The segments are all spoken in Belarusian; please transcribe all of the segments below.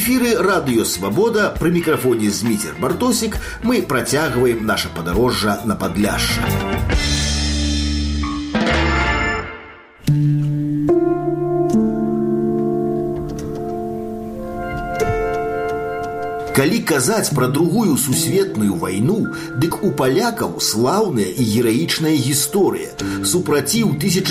эфіры радыё «Свабода», пры мікрафоне Зміцер Бартосік. Мы працягваем наша падарожжа на Падляшша. Калі казаць пра другую сусветную вайну, дык у палякаў слаўная і гераічная гісторыя. Супраціў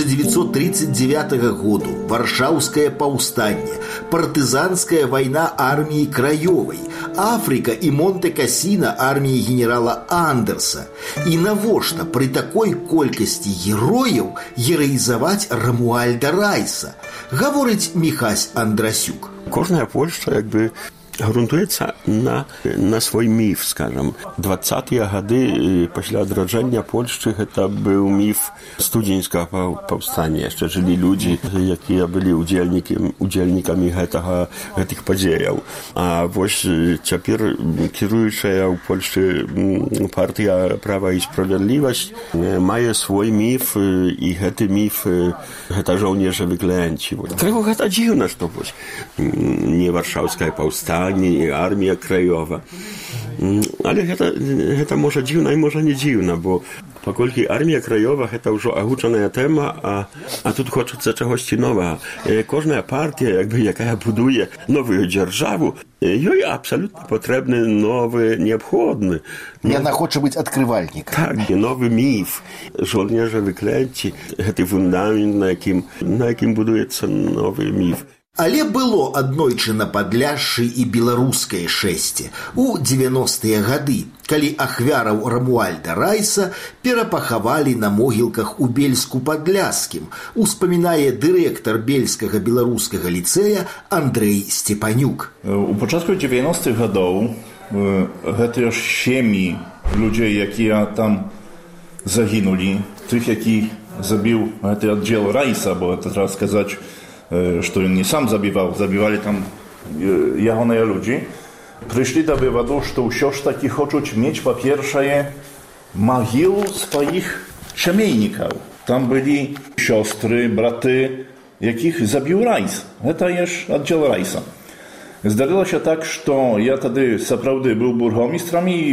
1939 году, Варшаўскае паўстанне, партызанская вайна арміі Краёвай, Африка і Монте-Касіна арміі генерала Андерса. І навошта пры такой колькасці герояў гераізаваць Рамуальда Райса, гаворыць Міхась Андрасюк. Кожная Польшча грунтуецца на свой міф, скажем. 20-е гады пасля адраджэння Польшчы гэта быў міф студзеньскага паўстання. Яшчэ жылі людзі, якія былі удзельнікамі гэтых падзеяў. А вось цяпер кіруючая ў Польшчы партыя «Права і справядлівасць» мае свой міф, і гэты міф гэта жоўнеры выклянці. Крыху гэта дзіўна, што вось не Варшаўскае паўстанне, не армія Краёва. Але гэта можа дзіўна і можа не дзіўна, бо паколькі армія Краёва гэта ўжо агучаная тэма, а тут хочацца чагосьці новага. Кожная партія, якая будуе новую дзяржаву, ёй абсалютна патрэбны новы, неабходны. Яна хоча быць адкрывальнікам. Так, новы міф. Жоўнеры выклянці, гэты фундамент, на якім будуецца новы міф. Але было аднойчы на Падляшшы і беларускае шэсце у 90-е гады, калі ахвяраў Рамуальда Райса перапахавалі на могілках у Бельску-Падляшскім, успамінае дырэктар Бельскага беларускага ліцэя Андрэй Степанюк. У пачатку 90-х гадоў гэтыя ж сем'і людзей, якія там загінулі, тых, які забіў гэты аддзел Райса, бо гэта трэба сказаць, што ён не сам забівалі там ягоныя людзі, прыйшлі да вываду, што ўсё ж такі хочуць мець, па-першае, магілу сваіх сямейнікаў. Там былі сёстры, браты, якіх забіў Райс. Гэта ж аддзел Райса. Здарылася так, што я тады сапраўды быў бургомістрам, і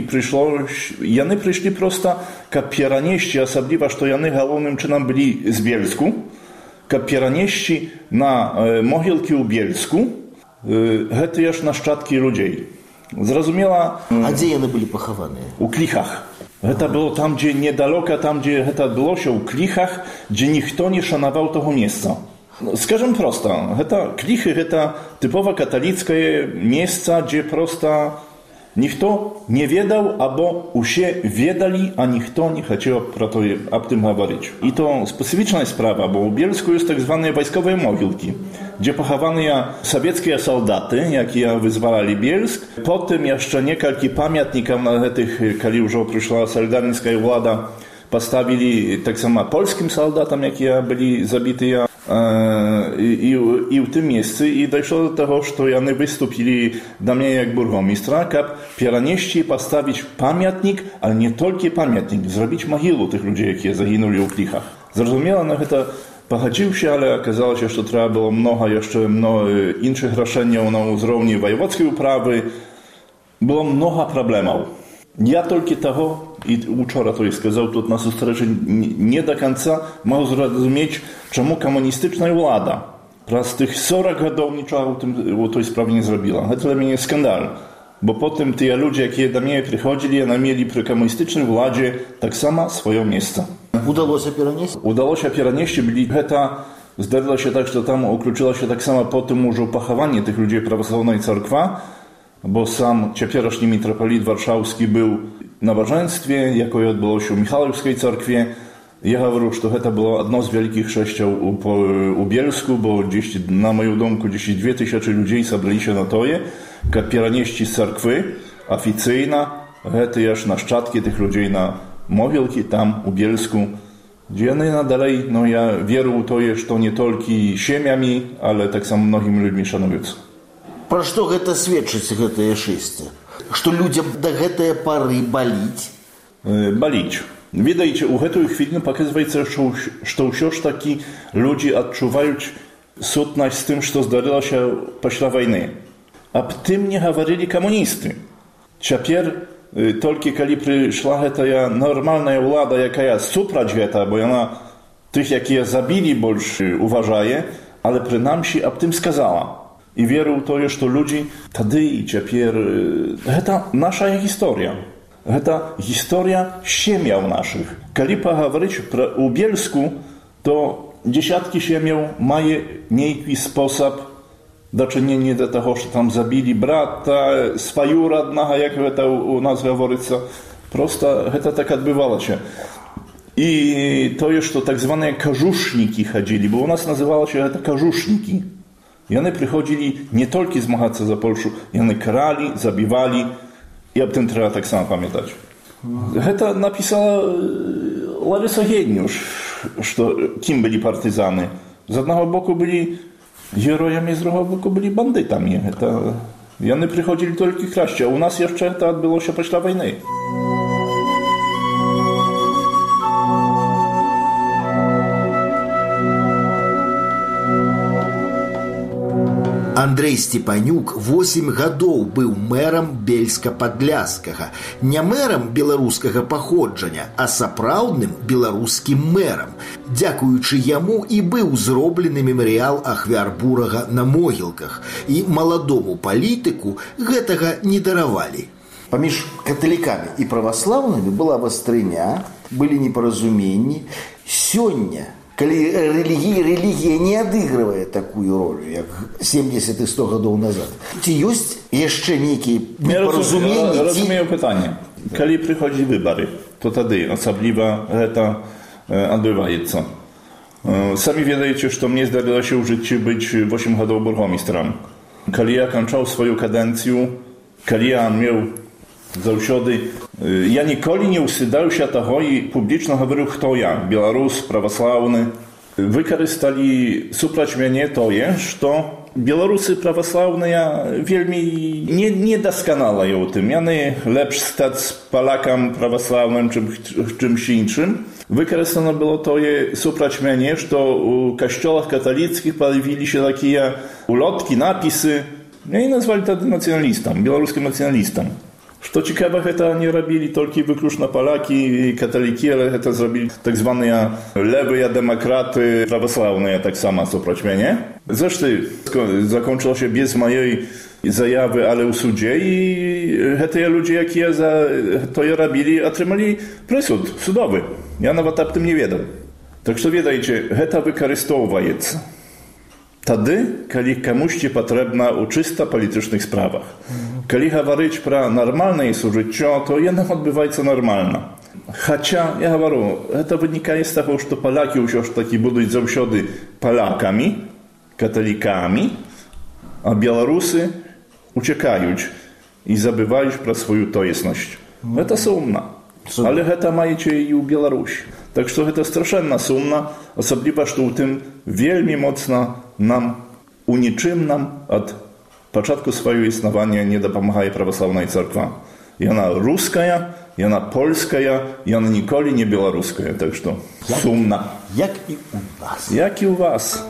яны прыйшлі проста, каб перанесці, асабліва, што яны галоўным чынам былі з Бельску, каб перанесці на могілкі ў Бельску гэтыя ж нашчадкі людзей. Зразумела... А дзе яны былі пахаваныя? У Кліхах. Гэта было там, дзе недалёка, там, дзе гэта адбылося, ў Кліхах, дзе ніхто не шанаваў таго месца. Скажам проста, Кліхі гэта тыпова каталіцкае месца, дзе проста ніхто не ведаў, або усе ведалі, а ніхто не хацеў аб тым гаварыць. І то спецыфічная справа, бо ў Бельску ёсць так званыя вайсковыя могілкі, дзе пахаваныя савецкія салдаты, якія вызвалалі Бельск. Потым яшчэ некалькі памятнікаў на гэтых, калі ўжо прыйшла салідарніцкая ўлада, паставілі таксама польскім салдатам, якія былі забітыя і ў тым месцы. І дайшло до таго, што яны выступілі да мяне як бургомістра, каб перанесці і паставіць памятнік, але не толькі памятнік, зрабіць магілу тых людзей, якія загінулі ў Кліхах. Зразумела, на гэта пагадзіўся, але аказалася, што трэба было многа іншых рашэнняў на ўзроўні ваеводскай управы. Было многа праблемаў. Я толькі таго, і учора то і сказаў тут на сустрэчы, не да канца мог зразумець, чаму камуністычная ўлада праз тых 40 гадоў нічога у той справе не зрабіла. Гэта для мяне скандал, бо потым тыя людзі, якія да мяне прыходзілі, яны мелі пры камуністычнай уладзе таксама сваё месца. Удалося перанесці? Удалося перанесці, гэта здарылася так, што там уключылася таксама потым ужо пахаванне тых людзей праваслаўная царква, бо сам цяперашні мітрапаліт варшаўскі быў на набажэнстве, якое адбылося ў Міхалаўскай царкве. Я гавару, што гэта было адно з вялікіх шэсцяў у Бельску, бо на маю думку 2000 людзей сабраліся на тое, каб перанесці з царквы афіцыйна гэтыя ж нашчадкі тых людзей на могілкі там у Бельску, дзе яны надалей, я веру ў тое, што не толькі сем'ямі, але таксама многімі людзьмі шануюцца. Пра што гэта сведчыць, гэтае шэсце? Што людзям да гэтае пары баліць? Баліць. Відаеце, у гэтую хвіліну паказваецца, што ўсё ж такі людзі адчуваюць сутнасць з тым, што здарылася пасля вайны. об tym nie говорили коммунисты. Теперь только коли пришла эта нормальная влада, якая супроч гэта, бо она tych, jakie zabili, больше уважає, але принамсі об tym сказала. I wierzył to, że ludzie wtedy i teraz, to nasza historia. To historia siemiał naszych. Kiedy poговорить o Bielsku, to dziesiątki siemiał mają niejaki sposób do czynienia do tego, że tam zabili brata, swoją rodnego, jak to u nas говорится. Prosto to tak odbywało się. I to jest to tak zwane każuszniki chodzili, bo u nas nazywało się to każuszniki. I one przychodzili nie tylko zmagać się za Polskę, i one karali, zabijali i o tym trzeba tak samo pamiętać. To napisała Larysa Gieniusz, kim byli partyzany. Z jednego boku byli herojami, z drugiego boku byli bandytami. I one przychodzili tylko kraść, a u nas jeszcze to odbyło się po wojny. Андрэй Степанюк 8 гадоў быў мэрам Бельска-Падляшскага. Не мэрам беларускага паходжання, а сапраўдным беларускім мэрам. Дзякуючы яму і быў зроблены мемарыял ахвяр бурага на могілках. І маладому палітыку гэтага не даравалі. Паміж каталікамі і праваслаўнымі была вастрыня, былі непаразуменні. Сёння, калі рэлігія не адыгрывае такую ролю, як 70 і 100 гадоў назад, ці ёсць яшчэ нейкія непаразуменні? Разумею пытанне. Калі прыходзяць выбары, то тады асабліва гэта адбываецца. Самі ведаеце, што мне здарылася ў жыцці быць 8 гадоў бургомістрам. Калі я канчаў сваю кадэнцыю, калі я меў заўсёды, я ніколі не ўсыдаўся таго і публічна гаварыў, хто я, беларус, праваслаўны. Выкарысталі супраць мяне тое, што беларусы праваслаўныя вельмі недасканалыя ў тым. Яны лепш стаць палакам праваслаўным, чымś іншым. Выкарыстана было тое супраць мяне, што ў касцёлах каталіцкіх паявіліся такія улоткі, напісы, і назвалі тады нацыяналістам, беларускім нацыяналістам. Что ciekawe, to nie robili tylko i wyłącznie Polaki i katoliki, ale to zrobili tak zwane lewe demokraty prawosławne, tak samo suproć mnie. Zresztą zakończyło się bez mojej zajawy, ale u sudzie i te ludzie, jakie to je robili, otrzymali przysud sudowy. Ja nawet o tym nie wiedział. Tak że wiedzajcie, to wykorzystywaje. Wtedy, kiedy komuś potrzebna u czysto politycznych sprawach. Kiedy mówić про normalne życie, to jednak odbywa się normalnie. Chociaż, ja mówię, to wynika z tego, że Polaki już taki będą zawsze Polakami, katolikami, a Białorusy uciekają i zabywają pro swoją tojesność. To sumna. Ale to macie i u Białorusi. Tak że to straszna sumna, особливо, że u tym wielmi mocno nam, u niczym nam od początku swojego istnienia nie dopomagaje prawosławna cerkwa. I ona ruska, i ona polska, i ona nigdy nie białoruska. Tak że sumna. Jak i u was. Jak i u was.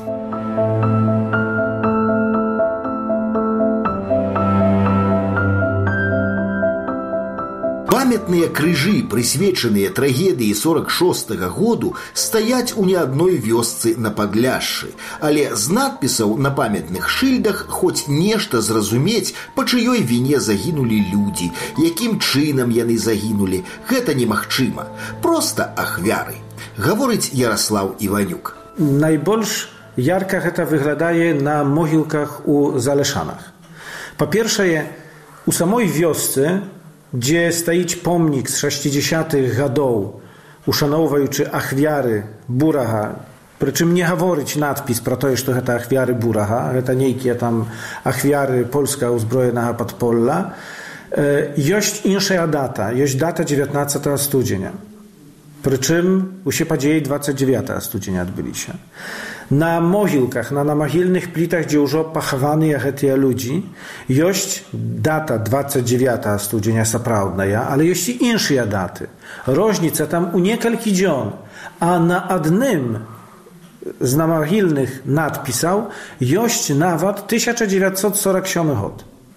Памятныя крыжы, прысвечаныя трагедыі 46-го году, стаяць у не адной вёсцы на Падляшшы. Але з надпісаў на памятных шыльдах хоць нешта зразумець, па чыёй віне загінулі людзі, якім чынам яны загінулі, гэта немагчыма. Проста ахвяры. Гаворыць Ярослаў Іванюк. Найбольш ярка гэта выглядае на могілках у Залешанах. Па-першае, у самой вёсцы, gdzie stoić pomnik z 60-tych gadów, uszanowujący achwiary Buraha, przy czym nie mówić nadpis pro to, że to achwiary Buraha, to niejakie tam achwiary Polska uzbrojona podpolla, jest inna data, jest data 19 studzienia. Przy czym u się dzieje 29 studzienia odbyli się. Na mogilkach, na namogilnych plitach, gdzie już pochowani jak te ludzi, jest data 29 studzienia saprawdna, ale jest i inne daty. Różnica tam u niekalki dzień, a na jednym z namogilnych nadpisał jest nawet 1947 rok.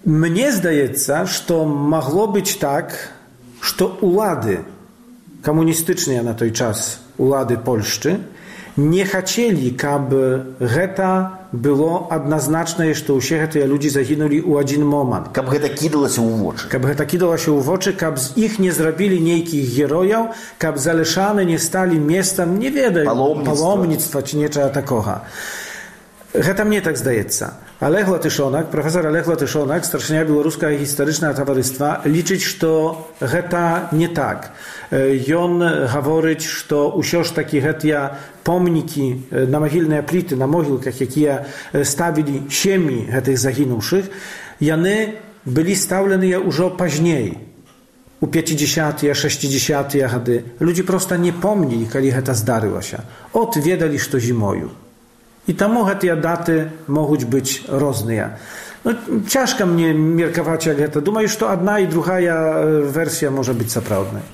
Мне здаецца, што магло быць так, што улады камуністычныя на той час, улады Польшчы, не хацелі, каб гэта было адназначнае, што ўсе гэтыя людзі загінулі ў адзін момант. Каб гэта кідалася ў вочы. Каб гэта кідалася ў вочы, каб з іх не зрабілі нейкіх герояў, каб залешаны не сталі месцам, не ведаю, паломніцтва ці нечага такога. Гэта мне так здаецца. Олег Латышонак, прафесор Олег Латышонак, старшыня беларускага гістарычнага таварыства, лічыць, што гэта не так. Ён гаворыць, што ўсё ж такі гэтыя помнікі на магільныя пліты, на могілках, якія ставілі сем'і гэтых загінуўшых, яны былі стаўленыя ўжо пазней, у 50-тыя, 60-тыя гады. Людзі проста не помнілі, калі гэта здарылася. От ведалі, што зімою. І таму гэтыя даты могуць быць розныя. Цяжка мне меркаваць, як гэта. Думаю, што адна і другая версія можа быць сапраўднай.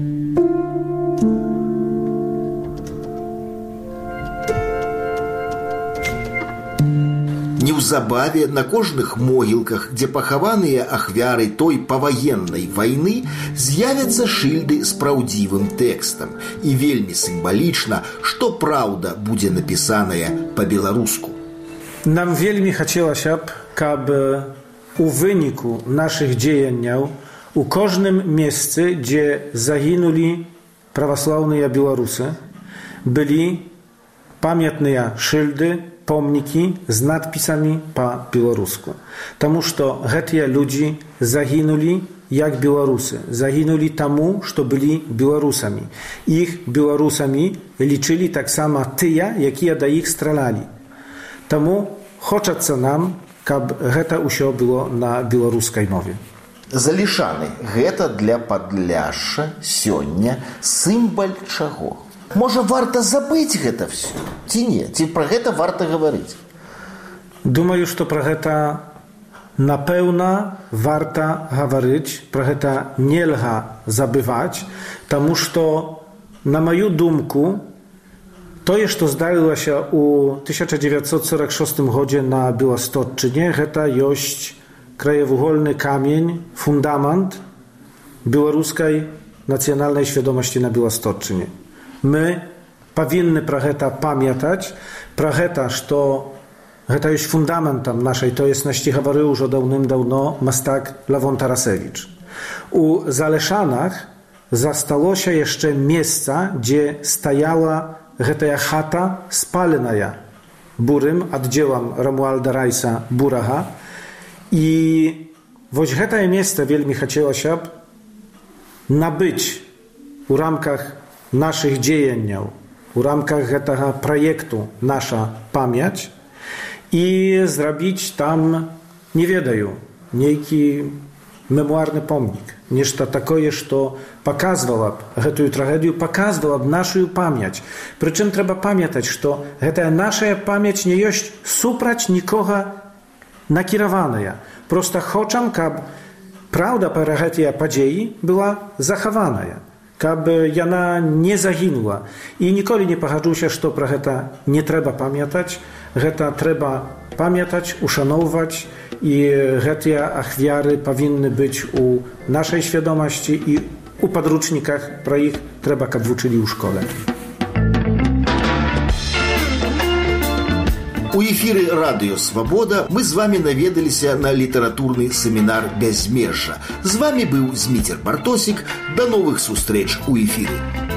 Неўзабаве на кожных могілках, дзе пахаваныя ахвяры той паваеннай вайны, з'явяцца шыльды з праўдзівым тэкстам. І вельмі сімвалічна, што праўда будзе напісаная па-беларуску. Нам вельмі хацелася б, каб у выніку нашых дзеянняў у кожным месцы, дзе загінулі праваслаўныя беларусы, былі памятныя шыльды, помнікі з надпісамі па-беларуску. Таму што гэтыя людзі загінулі як беларусы. Загінулі таму, што былі беларусамі. Іх беларусамі лічылі таксама тыя, якія да іх стралялі. Таму хочацца нам, каб гэта ўсё было на беларускай мове. Залешаны, гэта для Падляшша сёння сімвал чаго? Можа, варта забыць гэта ўсё? Ці не? Ці пра гэта варта гаварыць? Думаю, што пра гэта напэўна варта гаварыць, пра гэта нельга забываць, таму што, на маю думку, тое, што здарылася ў 1946 годзе на Беластотчыне, гэта ёсць краевугольны камень, фундамент беларускай нацыянальнай свядомасці на Беластотчыне. My powinny pra гэта pamiętać, pra гэта, што гэта jest fundamentem naszej, to jest naści gawary już dawnym-dawno Mastak Lawon Tarasewicz. U Zaleszanach zastalo się jeszcze miejsca, gdzie stajała гэтая chata spalenaja burym, oddziełam Romualda Rajsa Buraha i woś гэтае miejsce wielmi chciało się nabyć u ramkach naszych dziejenniał, u ramkach гэтага projektu Nasza Pamięć i zrobić tam, nie wiedają, niejki memuarny pomnik. Нешта такое, што паказвала б гэтую трагедыю, паказвала б нашу памяць. Прычым трэба памятаць, што гэтая наша памяць не ёсць супраць нікога накіраваная. Проста хочам, каб праўда пра гэтыя падзеі была захаваная, каб яна не загінула. І ніколі не пагаджуся, што пра гэта не трэба памятаць. Гэта трэба памятаць, ушаноўваць, і гэтыя ахвяры павінны быць у нашай свядомасці і у падручніках, пра іх трэба, каб вучылі ў школе. У эфіры радыё «Свабода» мы з вами наведаліся на літаратурны семінар «Бязмежжа». З вами быў Зміцер Бартосік. До новых сустрэч у эфіры.